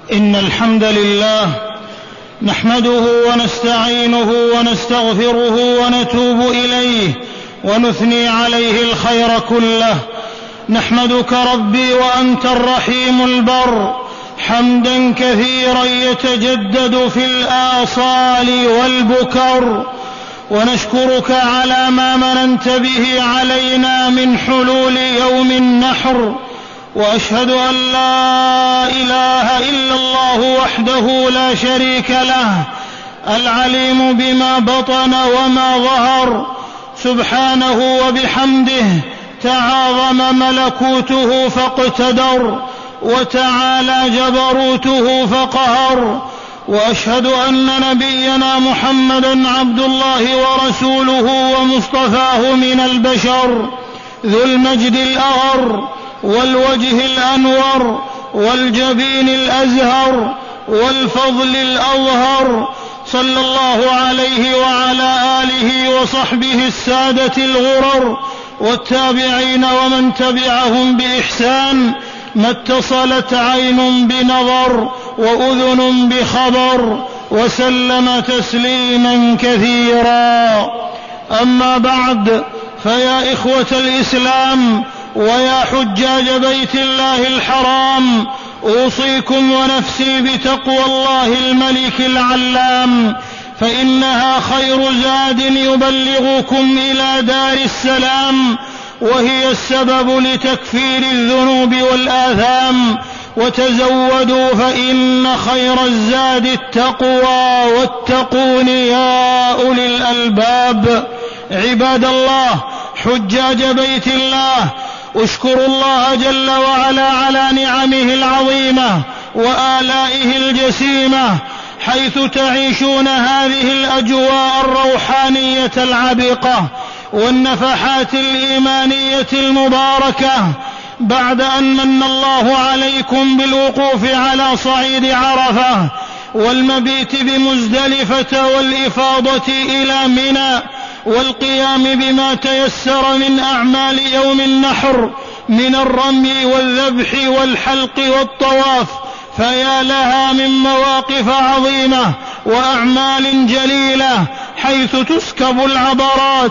إن الحمد لله نحمده ونستعينه ونستغفره ونتوب إليه ونثني عليه الخير كله. نحمدك ربي وأنت الرحيم البر حمدا كثيرا يتجدد في الآصال والبكر، ونشكرك على ما مننت به علينا من حلول يوم النحر، وأشهد أن لا إله إلا الله وحده لا شريك له العليم بما بطن وما ظهر، سبحانه وبحمده تعاظم ملكوته فاقتدر وتعالى جبروته فقهر. وأشهد أن نبينا محمدا عبد الله ورسوله ومصطفاه من البشر، ذو المجد الأغر والوجه الأنور والجبين الأزهر والفضل الأظهر، صلى الله عليه وعلى آله وصحبه السادة الغرر والتابعين ومن تبعهم بإحسان، ما اتصلت عين بنظر وأذن بخبر، وسلم تسليما كثيرا. أما بعد، فيا إخوة الإسلام ويا حجاج بيت الله الحرام، أوصيكم ونفسي بتقوى الله الملك العلام، فإنها خير زاد يبلغكم إلى دار السلام، وهي السبب لتكفير الذنوب والآثام. وتزودوا فإن خير الزاد التقوى، واتقون يا أولي الألباب. عباد الله، حجاج بيت الله، اشكروا الله جل وعلا على نعمه العظيمة وآلائه الجسيمة، حيث تعيشون هذه الأجواء الروحانية العبقة والنفحات الإيمانية المباركة، بعد أن من الله عليكم بالوقوف على صعيد عرفة والمبيت بمزدلفة والإفاضة إلى منى والقيام بما تيسر من أعمال يوم النحر من الرمي والذبح والحلق والطواف. فيا لها من مواقف عظيمة وأعمال جليلة، حيث تسكب العبرات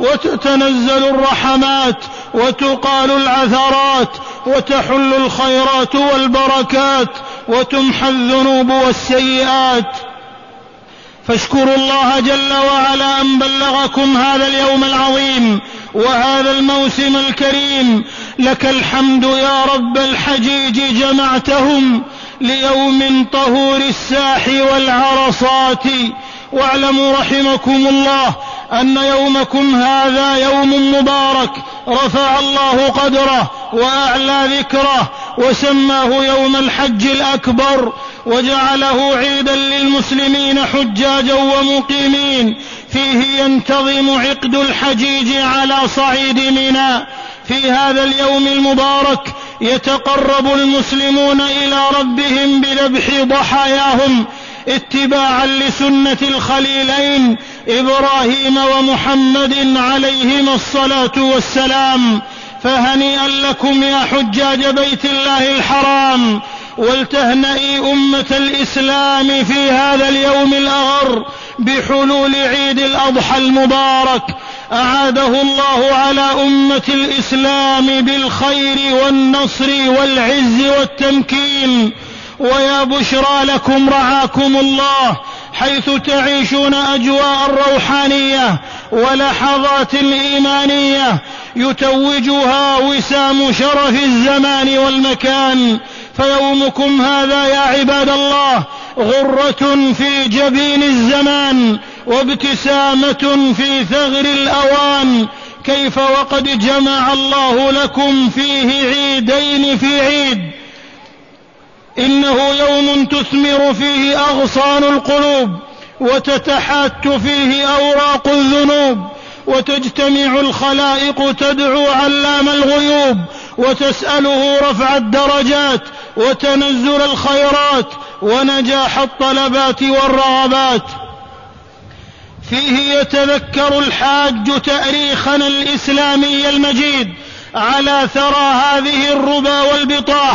وتتنزل الرحمات وتقال العثرات وتحل الخيرات والبركات وتمحى الذنوب والسيئات. فاشكروا الله جل وعلا أن بلغكم هذا اليوم العظيم وهذا الموسم الكريم. لك الحمد يا رب الحجيج، جمعتهم ليوم طهور الساح والعرصات. واعلموا رحمكم الله أن يومكم هذا يوم مبارك رفع الله قدره وأعلى ذكره، وسماه يوم الحج الأكبر، وجعله عيدا للمسلمين حجاجا ومقيمين، فيه ينتظم عقد الحجيج على صعيد منى. في هذا اليوم المبارك يتقرب المسلمون إلى ربهم بذبح ضحاياهم اتباعا لسنة الخليلين إبراهيم ومحمد عليهما الصلاة والسلام. فهنيئا لكم يا حجاج بيت الله الحرام، ولتهنئي أمة الإسلام في هذا اليوم الأغر بحلول عيد الأضحى المبارك. أعاده الله على أمة الإسلام بالخير والنصر والعز والتمكين. ويا بشرى لكم رعاكم الله، حيث تعيشون أجواء الروحانية ولحظات الإيمانية يتوجها وسام شرف الزمان والمكان. فيومكم هذا يا عباد الله غرة في جبين الزمان وابتسامة في ثغر الأوان. كيف وقد جمع الله لكم فيه عيدين في عيد. إنه يوم تثمر فيه أغصان القلوب وتتحات فيه أوراق الذنوب، وتجتمع الخلائق تدعو علام الغيوب وتسأله رفع الدرجات وتنزل الخيرات ونجاح الطلبات والرغبات. فيه يتذكر الحاج تاريخنا الإسلامي المجيد على ثرى هذه الربا والبطاح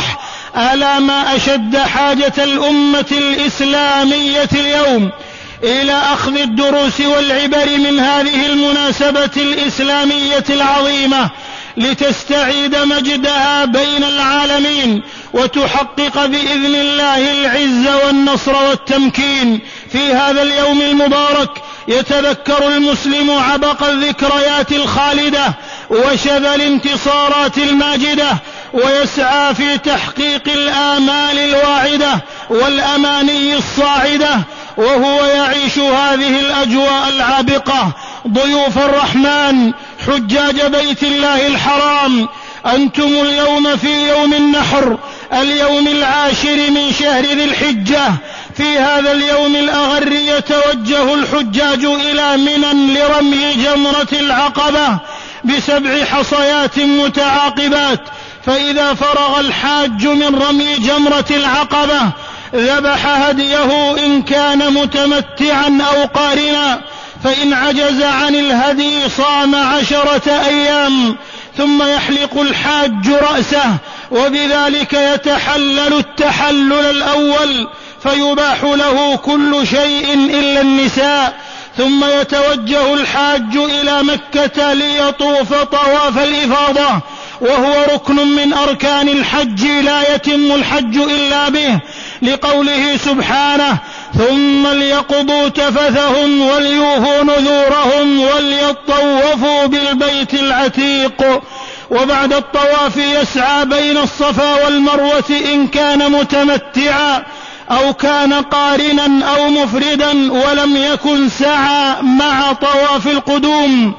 ألا ما أشد حاجة الأمة الإسلامية اليوم إلى أخذ الدروس والعبر من هذه المناسبة الإسلامية العظيمة لتستعيد مجدها بين العالمين وتحقق بإذن الله العز والنصر والتمكين. في هذا اليوم المبارك يتذكر المسلم عبق الذكريات الخالدة وشذا الانتصارات الماجدة، ويسعى في تحقيق الآمال الواعدة والأماني الصاعدة، وهو يعيش هذه الأجواء العابقة. ضيوف الرحمن حجاج بيت الله الحرام، أنتم اليوم في يوم النحر، اليوم 10 من شهر ذي الحجة. في هذا اليوم الأغر يتوجه الحجاج إلى منى لرمي جمرة العقبة ب7 حصيات متعاقبات، فإذا فرغ الحاج من رمي جمرة العقبة ذبح هديه إن كان متمتعا أو قارنا، فإن عجز عن الهدي صام 10 أيام، ثم يحلق الحاج رأسه، وبذلك يتحلل التحلل الأول، فيباح له كل شيء إلا النساء. ثم يتوجه الحاج إلى مكة ليطوف طواف الإفاضة، وهو ركن من أركان الحج لا يتم الحج إلا به، لقوله سبحانه: ثم ليقضوا تفثهم وليوفوا نذورهم وليطوفوا بالبيت العتيق. وبعد الطواف يسعى بين الصفا والمروة إن كان متمتعا أو كان قارنا أو مفردا ولم يكن سعى مع طواف القدوم.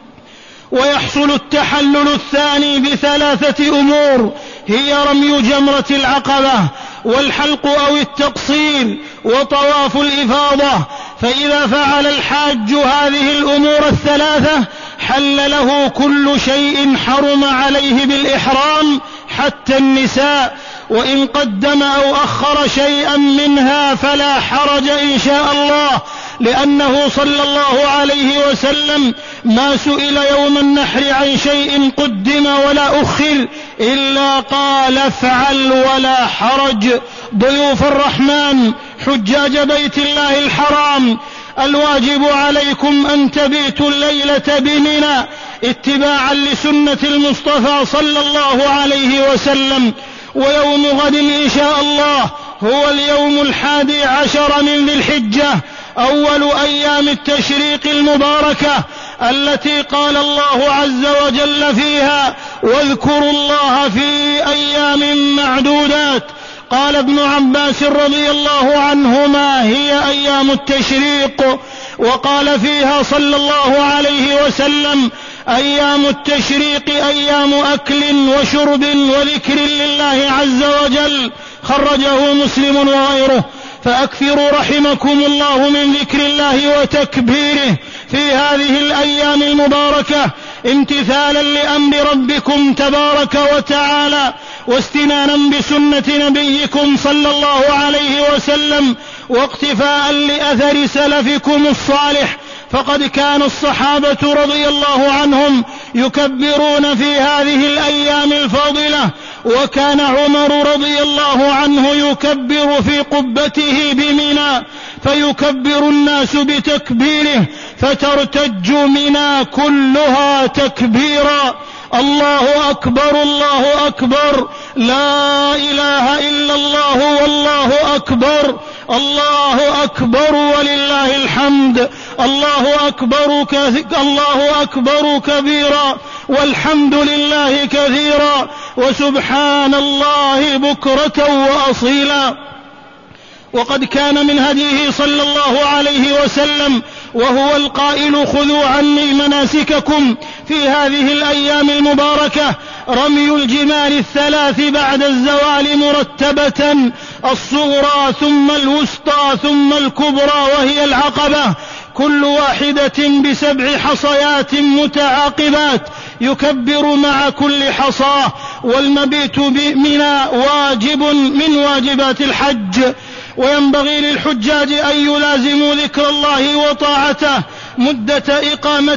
ويحصل التحلل الثاني ب3 أمور، هي رمي جمرة العقبة والحلق أو التقصير وطواف الإفاضة. فإذا فعل الحاج هذه الأمور ال3 حل له كل شيء حرم عليه بالإحرام حتى النساء، وإن قدم أو أخر شيئا منها فلا حرج إن شاء الله، لأنه صلى الله عليه وسلم ما سئل يوم النحر عن شيء قدم ولا أخر إلا قال: افعل ولا حرج. ضيوف الرحمن حجاج بيت الله الحرام، الواجب عليكم أن تبيتوا الليلة بمنى اتباعا لسنة المصطفى صلى الله عليه وسلم. ويوم غد إن شاء الله هو اليوم 11 من ذي الحجة، أول أيام التشريق المباركة التي قال الله عز وجل فيها: واذكروا الله في أيام معدودات. قال ابن عباس رضي الله عنهما: هي أيام التشريق. وقال فيها صلى الله عليه وسلم: أيام التشريق أيام أكل وشرب وذكر لله عز وجل. خرجه مسلم وغيره. فأكثروا رحمكم الله من ذكر الله وتكبيره في هذه الأيام المباركة، امتثالا لأمر ربكم تبارك وتعالى، واستنانا بسنة نبيكم صلى الله عليه وسلم، واقتفاء لأثر سلفكم الصالح. فقد كان الصحابة رضي الله عنهم يكبرون في هذه الأيام الفاضلة، وكان عمر رضي الله عنه يكبر في قبته بمنى، فيكبر الناس بتكبيره، فترتج منى كلها تكبيرا: الله أكبر الله أكبر، لا إله إلا الله والله أكبر، الله أكبر ولله الحمد، الله أكبر كبيرا، والحمد لله كثيرا، وسبحان الله بكرة وأصيلا. وقد كان من هديه صلى الله عليه وسلم وهو القائل: خذوا عني مناسككم في هذه الأيام المباركة، رمي الجمال 3 بعد الزوال مرتبة، الصغرى ثم الوسطى ثم الكبرى وهي العقبة، كل واحدة ب7 حصيات متعاقبات، يكبر مع كل حصاه. والمبيت بمنى واجب من واجبات الحج، وينبغي للحجاج أن يلازموا ذكر الله وطاعته مدة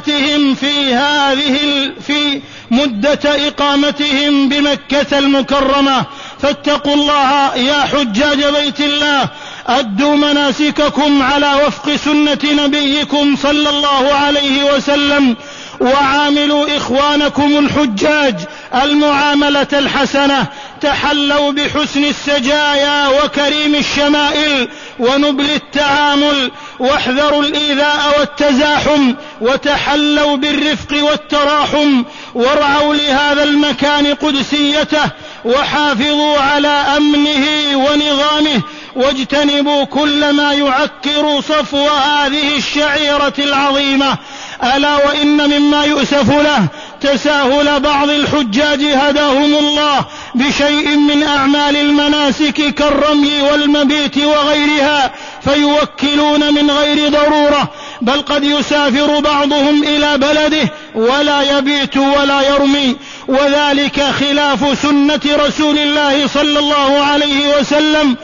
إقامتهم بمكة المكرمة. فاتقوا الله يا حجاج بيت الله، أدوا مناسككم على وفق سنة نبيكم صلى الله عليه وسلم، وعاملوا إخوانكم الحجاج المعاملة الحسنة، تحلوا بحسن السجايا وكريم الشمائل ونبل التعامل، واحذروا الإيذاء والتزاحم، وتحلوا بالرفق والتراحم، وارعوا لهذا المكان قدسيته، وحافظوا على أمنه ونظامه، واجتنبوا كل ما يعكر صفو هذه الشعيرة العظيمة. ألا وإن مما يؤسف له تساهل بعض الحجاج هداهم الله بشيء من أعمال المناسك كالرمي والمبيت وغيرها، فيوكلون من غير ضرورة، بل قد يسافر بعضهم إلى بلده ولا يبيت ولا يرمي، وذلك خلاف سنة رسول الله صلى الله عليه وسلم،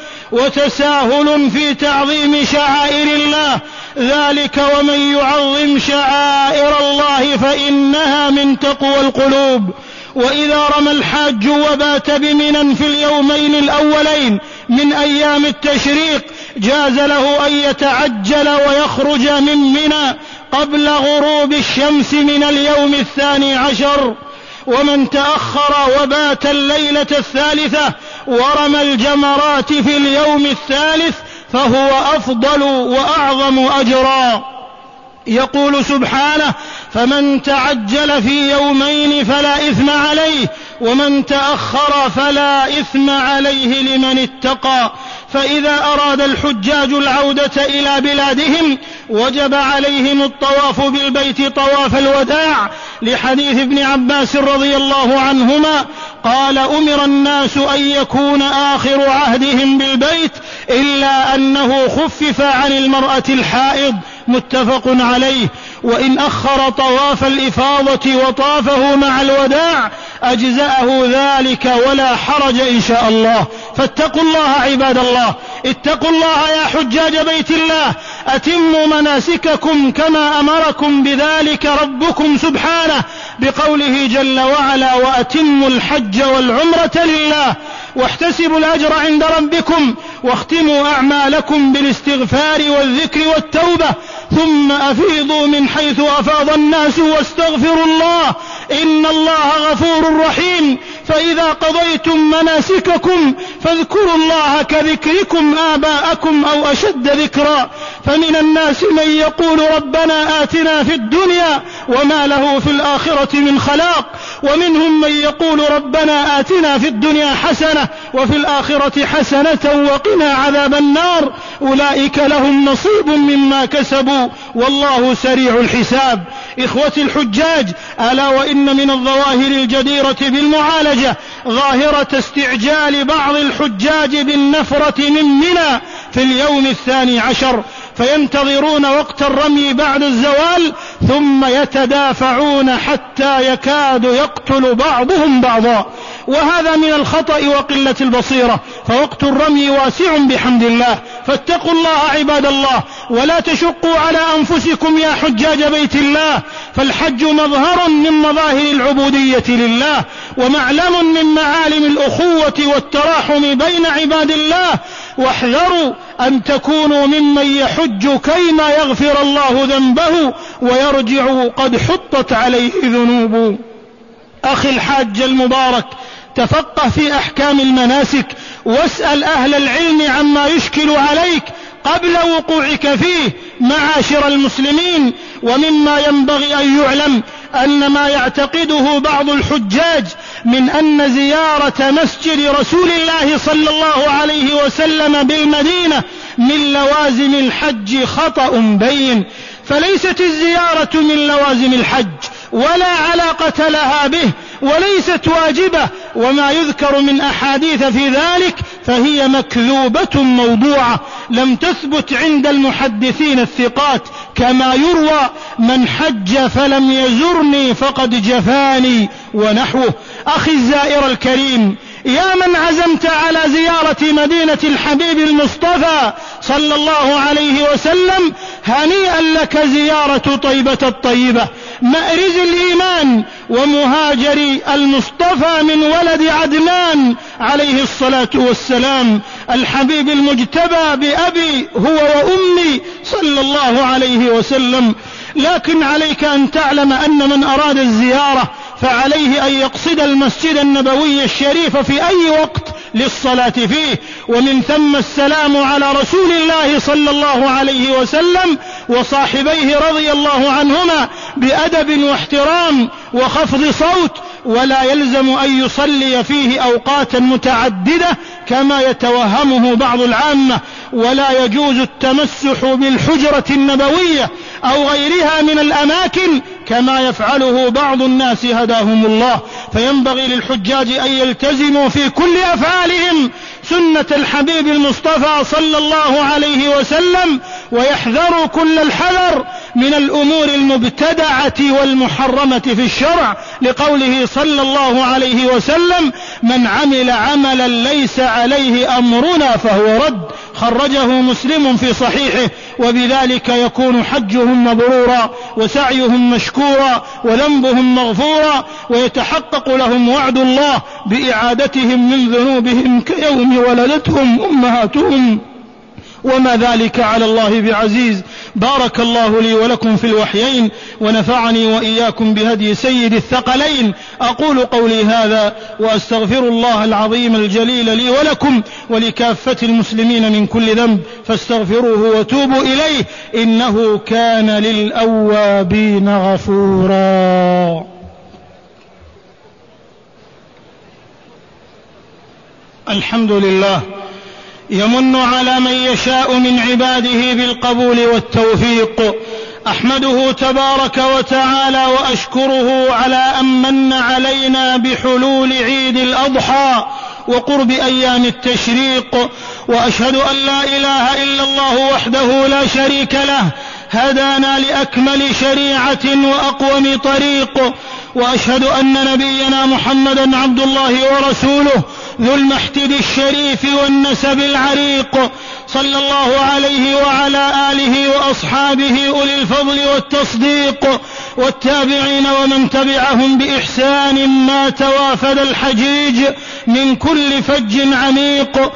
وتساهل في تعظيم شعائر الله. ذلك ومن يعظم شعائر الله فإنها من تقوى القلوب. وإذا رمى الحاج وبات بمنى في اليومين الأولين من أيام التشريق جاز له أن يتعجل ويخرج من منى قبل غروب الشمس من اليوم 12. ومن تأخر وبات الليلة 3 ورمى الجمرات في اليوم 3 فهو أفضل وأعظم أجرا. يقول سبحانه: فمن تعجل في يومين فلا إثم عليه، ومن تأخر فلا إثم عليه لمن اتقى. فإذا أراد الحجاج العودة إلى بلادهم وجب عليهم الطواف بالبيت طواف الوداع، لحديث ابن عباس رضي الله عنهما قال: أمر الناس أن يكون آخر عهدهم بالبيت إلا أنه خفف عن المرأة الحائض، متفق عليه. وإن أخر طواف الإفاضة وطافه مع الوداع أجزأه ذلك ولا حرج إن شاء الله. فاتقوا الله عباد الله، اتقوا الله يا حجاج بيت الله، أتموا مناسككم كما أمركم بذلك ربكم سبحانه بقوله جل وعلا: وأتموا الحج والعمرة لله واحتسبوا الأجر عند ربكم، واختموا أعمالكم بالاستغفار والذكر والتوبة، ثم أفيضوا من حيث أفاض الناس واستغفروا الله إن الله غفور رحيم. فإذا قضيتم مناسككم فاذكروا الله كذكركم آباءكم أو أشد ذكرا. فمن الناس من يقول ربنا آتنا في الدنيا وما له في الآخرة من خلاق، ومنهم من يقول ربنا آتنا في الدنيا حسنة وفي الآخرة حسنة وقنا عذاب النار. أولئك لهم نصيب مما كسبوا والله سريع الحساب. إخوتي الحجاج، ألا وإن من الظواهر الجديرة بالمعالجة ظاهرة استعجال بعض الحجاج بالنفرة من منى في اليوم 12، فينتظرون وقت الرمي بعد الزوال ثم يتدافعون حتى يكاد يقتل بعضهم بعضا، وهذا من الخطأ وقلة البصيرة، فوقت الرمي واسع بحمد الله. فاتقوا الله عباد الله، ولا تشقوا على أنفسكم يا حجاج بيت الله، فالحج مظهر من مظاهر العبودية لله، ومعلم من معالم الأخوة والتراحم بين عباد الله. واحذروا أن تكونوا ممن يحج كيما يغفر الله ذنبه ويرجع قد حطت عليه ذنوب. أخي الحاج المبارك، تفقه في أحكام المناسك، واسأل أهل العلم عما يشكل عليك قبل وقوعك فيه معاشر المسلمين. ومما ينبغي أن يعلم أن ما يعتقده بعض الحجاج من أن زيارة مسجد رسول الله صلى الله عليه وسلم بالمدينة من لوازم الحج خطأ بين، فليست الزيارة من لوازم الحج ولا علاقة لها به، وليست واجبة، وما يذكر من أحاديث في ذلك فهي مكذوبة موضوعة لم تثبت عند المحدثين الثقات، كما يروى: من حج فلم يزرني فقد جفاني ونحوه. أخي الزائر الكريم، يا من عزمت على زيارة مدينة الحبيب المصطفى صلى الله عليه وسلم، هنيئا لك زيارة طيبة الطيبة، مأرز الإيمان ومهاجر المصطفى من ولد عدنان عليه الصلاة والسلام، الحبيب المجتبى بأبي هو وأمي صلى الله عليه وسلم. لكن عليك أن تعلم أن من أراد الزيارة فعليه أن يقصد المسجد النبوي الشريف في أي وقت للصلاة فيه، ومن ثم السلام على رسول الله صلى الله عليه وسلم وصاحبيه رضي الله عنهما بأدب واحترام وخفض صوت، ولا يلزم أن يصلي فيه أوقاتا متعددة كما يتوهمه بعض العامة، ولا يجوز التمسح بالحجرة النبوية أو غيرها من الأماكن كما يفعله بعض الناس هداهم الله. فينبغي للحجاج أن يلتزموا في كل أفعالهم سنة الحبيب المصطفى صلى الله عليه وسلم، ويحذروا كل الحذر من الأمور المبتدعة والمحرمة في الشرع، لقوله صلى الله عليه وسلم: من عمل عملا ليس عليه أمرنا فهو رد، خرجه مسلم في صحيحه. وبذلك يكون حجهم مبرورا وسعيهم مشكورا وذنبهم مغفورا، ويتحقق لهم وعد الله بإعادتهم من ذنوبهم كيوم ولدتهم أمهاتهم، وما ذلك على الله بعزيز. بارك الله لي ولكم في الوحيين، ونفعني وإياكم بهدي سيد الثقلين. أقول قولي هذا وأستغفر الله العظيم الجليل لي ولكم ولكافة المسلمين من كل ذنب، فاستغفروه وتوبوا إليه إنه كان للأوابين غفورا. الحمد لله يمن على من يشاء من عباده بالقبول والتوفيق، أحمده تبارك وتعالى وأشكره على أن من علينا بحلول عيد الأضحى وقرب أيام التشريق، وأشهد أن لا إله إلا الله وحده لا شريك له، هدانا لأكمل شريعة وأقوم طريق، وأشهد أن نبينا محمدا عبد الله ورسوله ذو المحتد الشريف والنسب العريق، صلى الله عليه وعلى آله وأصحابه أولي الفضل والتصديق، والتابعين ومن تبعهم بإحسان ما توافد الحجيج من كل فج عميق،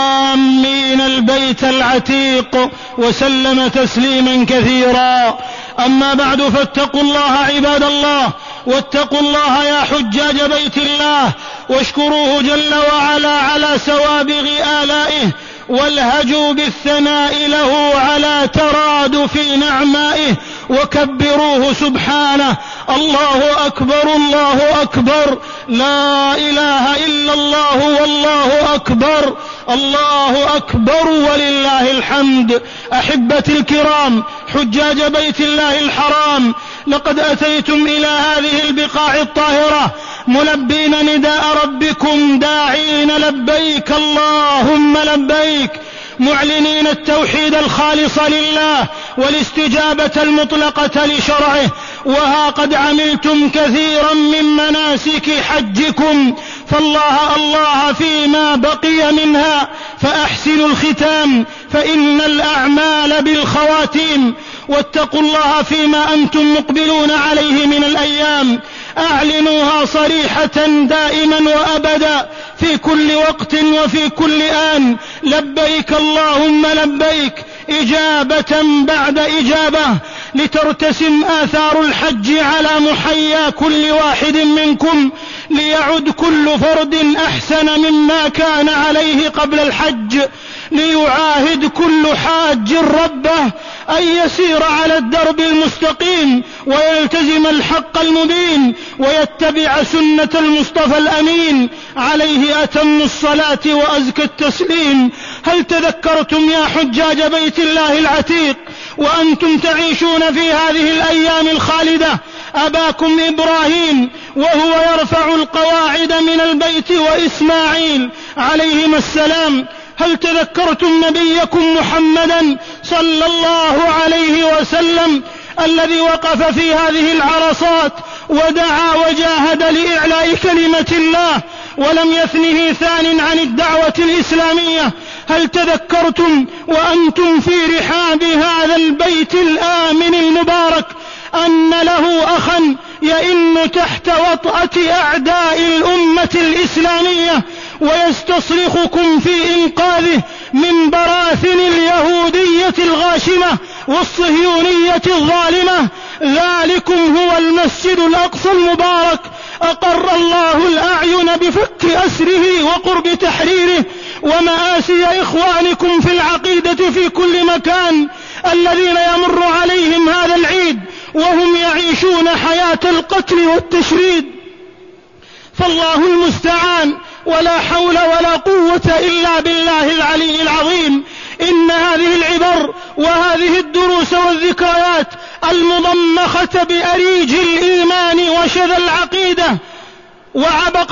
آمين البيت العتيق، وسلم تسليما كثيرا. أما بعد، فاتقوا الله عباد الله، واتقوا الله يا حجاج بيت الله، واشكروه جل وعلا على سوابغ آلائه، والهجوا بالثناء له على ترادف نعمائه، وكبروه سبحانه. الله أكبر الله أكبر، لا إله إلا الله والله أكبر، الله أكبر ولله الحمد. أحبتي الكرام، حجاج بيت الله الحرام، لقد أتيتم إلى هذه البقاع الطاهرة ملبين نداء ربكم، داعين لبيك اللهم لبيك، معلنين التوحيد الخالص لله والاستجابة المطلقة لشرعه. وها قد عملتم كثيرا من مناسك حجكم، فالله الله فيما بقي منها، فأحسنوا الختام فإن الأعمال بالخواتيم. واتقوا الله فيما أنتم مقبلون عليه من الأيام، أعلنوها صريحة دائما وأبدا في كل وقت وفي كل آن: لبيك اللهم لبيك، إجابة بعد إجابة، لترتسم آثار الحج على محيا كل واحد منكم، ليعد كل فرد أحسن مما كان عليه قبل الحج، ليعاهد كل حاج ربه أن يسير على الدرب المستقيم ويلتزم الحق المبين ويتبع سنة المصطفى الأمين عليه أتم الصلاة وأزكى التسليم. هل تذكرتم يا حجاج بيت الله العتيق وأنتم تعيشون في هذه الأيام الخالدة أباكم إبراهيم وهو يرفع القواعد من البيت وإسماعيل عليهما السلام؟ هل تذكرتم نبيكم محمدا صلى الله عليه وسلم الذي وقف في هذه العرصات ودعا وجاهد لإعلاء كلمة الله ولم يثنه ثان عن الدعوة الإسلامية: هل تذكرتم وأنتم في رحاب هذا البيت الآمن المبارك أن له أخا يئن تحت وطأة أعداء الأمة الإسلامية ويستصرخكم في إنقاذه من براثن اليهودية الغاشمة والصهيونية الظالمة؟ ذلكم هو المسجد الأقصى المبارك، أقر الله الأعين بفك أسره وقرب تحريره ومآسي إخوانكم في العقيدة في كل مكان الذين يمر عليهم هذا العيد وهم يعيشون حياة القتل والتشريد. فالله المستعان، ولا حول ولا قوة إلا بالله العلي العظيم. إن هذه العبر وهذه الدروس والذكريات المضمخة بأريج الإيمان وشذا العقيدة وعبق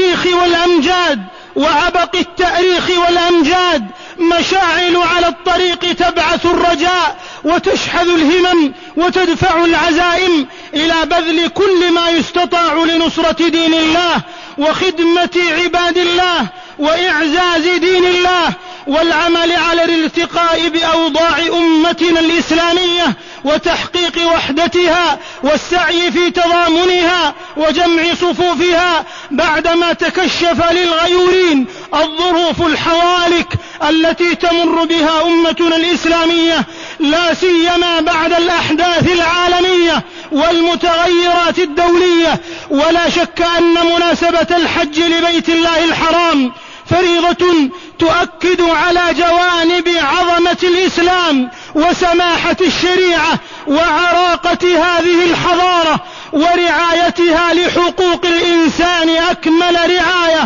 التاريخ والأمجاد مشاعل على الطريق تبعث الرجاء وتشحذ الهمم وتدفع العزائم إلى بذل كل ما يستطاع لنصرة دين الله وخدمة عباد الله وإعزاز دين الله والعمل على الارتقاء بأوضاع أمتنا الإسلامية وتحقيق وحدتها والسعي في تضامنها وجمع صفوفها بعدما تكشف للغيورين الظروف الحوالك التي تمر بها أمتنا الإسلامية، لا سيما بعد الأحداث العالمية والمتغيرات الدولية. ولا شك أن مناسبة الحج لبيت الله الحرام فريضة تؤكد على جوانب عظمة الإسلام وسماحة الشريعة وعراقة هذه الحضارة ورعايتها لحقوق الإنسان أكمل رعاية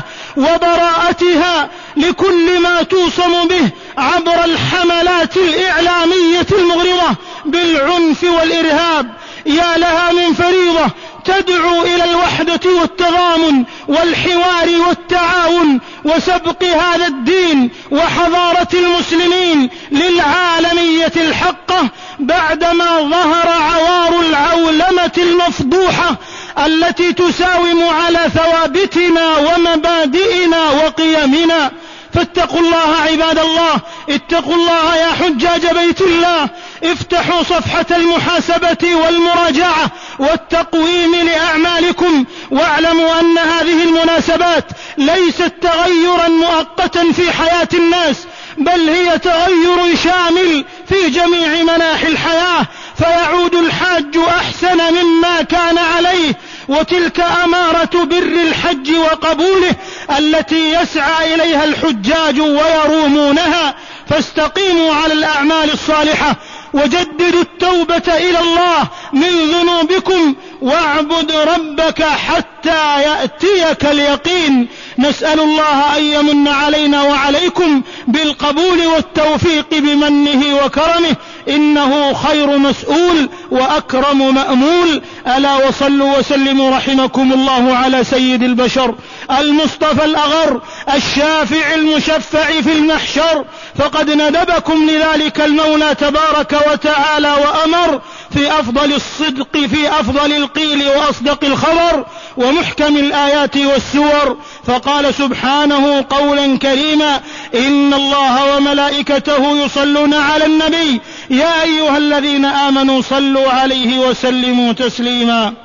وبراءتها لكل ما توصم به عبر الحملات الإعلامية المغرضة بالعنف والإرهاب. يا لها من فريضة تدعو إلى الوحدة والتضامن والحوار والتعاون وسبق هذا الدين وحضارة المسلمين للعالمية الحقة بعدما ظهر عوار العولمة المفضوحة التي تساوم على ثوابتنا ومبادئنا وقيمنا. فاتقوا الله عباد الله، اتقوا الله يا حجاج بيت الله، افتحوا صفحة المحاسبة والمراجعة والتقويم لأعمالكم، واعلموا أن هذه المناسبات ليست تغيرا مؤقتا في حياة الناس، بل هي تغير شامل في جميع مناحي الحياة، فيعود الحاج أحسن مما كان عليه. وتلك أمارة بر الحج وقبوله التي يسعى إليها الحجاج ويرومونها. فاستقيموا على الأعمال الصالحة وجددوا التوبة إلى الله من ذنوبكم واعبد ربك حتى يأتيك اليقين. نسأل الله أن يمن علينا وعليكم بالقبول والتوفيق بمنه وكرمه، إنه خير مسؤول وأكرم مأمول. ألا وصلوا وسلموا رحمكم الله على سيد البشر المصطفى الأغر الشافع المشفع في المحشر، فقد ندبكم لذلك المولى تبارك وتعالى وأمر في أفضل الصدق في أفضل القيل وأصدق الخبر ومحكم الآيات والسور، فقال سبحانه قولا كريما: إن الله وملائكته يصلون على النبي يا أيها الذين آمنوا صلوا عليه وسلموا تسليما.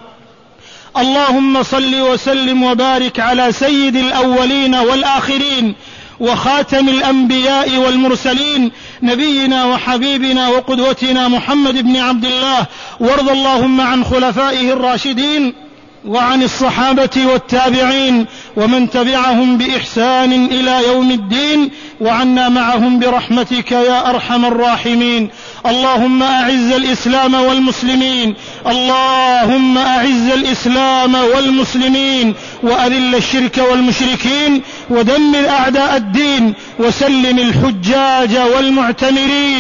اللهم صل وسلم وبارك على سيد الأولين والآخرين وخاتم الأنبياء والمرسلين نبينا وحبيبنا وقدوتنا محمد بن عبد الله، وارض اللهم عن خلفائه الراشدين وعن الصحابة والتابعين ومن تبعهم بإحسان إلى يوم الدين، وعنا معهم برحمتك يا أرحم الراحمين. اللهم أعز الإسلام والمسلمين، اللهم أعز الإسلام والمسلمين وأذل الشرك والمشركين ودمر أعداء الدين، وسلم الحجاج والمعتمرين،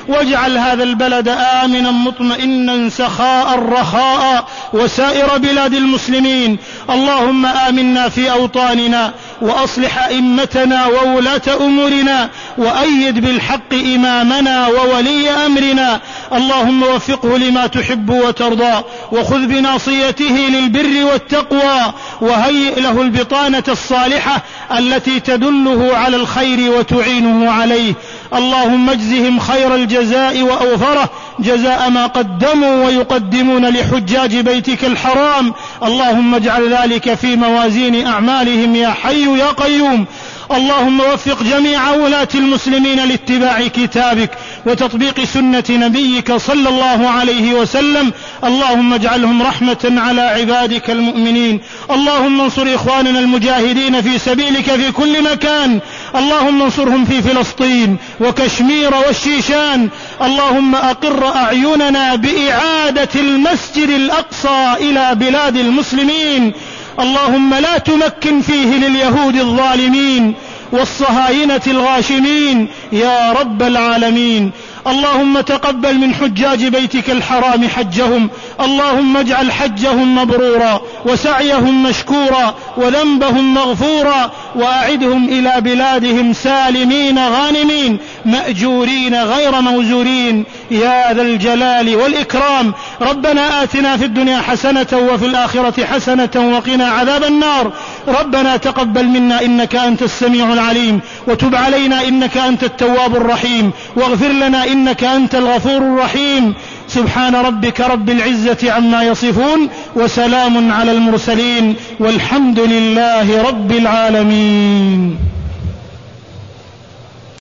واجعل هذا البلد آمنا مطمئنا سخاء رخاء وسائر بلاد المسلمين. اللهم آمنا في أوطاننا وأصلح أئمتنا وولاة أمورنا وأيد بالحق إمامنا وولي أمرنا. اللهم وفقه لما تحب وترضى وخذ بناصيته للبر والتقوى وهيئ له البطانة الصالحة التي تدله على الخير وتعينه عليه. اللهم اجزهم خير الجزاء وأوفره جزاء ما قدموا ويقدمون لحجاج بيتك الحرام. اللهم اجعل ذلك في موازين أعمالهم يا حي يا قيوم. اللهم وفق جميع ولاة المسلمين لاتباع كتابك وتطبيق سنة نبيك صلى الله عليه وسلم. اللهم اجعلهم رحمة على عبادك المؤمنين. اللهم انصر إخواننا المجاهدين في سبيلك في كل مكان. اللهم انصرهم في فلسطين وكشمير والشيشان. اللهم أقر أعيننا بإعادة المسجد الأقصى إلى بلاد المسلمين. اللهم لا تمكن فيه لليهود الظالمين والصهاينة الغاشمين يا رب العالمين. اللهم تقبل من حجاج بيتك الحرام حجهم. اللهم اجعل حجهم مبرورا وسعيهم مشكورا وذنبهم مغفورا وأعدهم إلى بلادهم سالمين غانمين مأجورين غير موزورين يا ذا الجلال والإكرام. ربنا آتنا في الدنيا حسنة وفي الآخرة حسنة وقنا عذاب النار. ربنا تقبل منا إنك أنت السميع العليم وتب علينا إنك أنت التواب الرحيم واغفر لنا إنك أنت الغفور الرحيم. سبحان ربك رب العزة عما يصفون وسلام على المرسلين والحمد لله رب العالمين.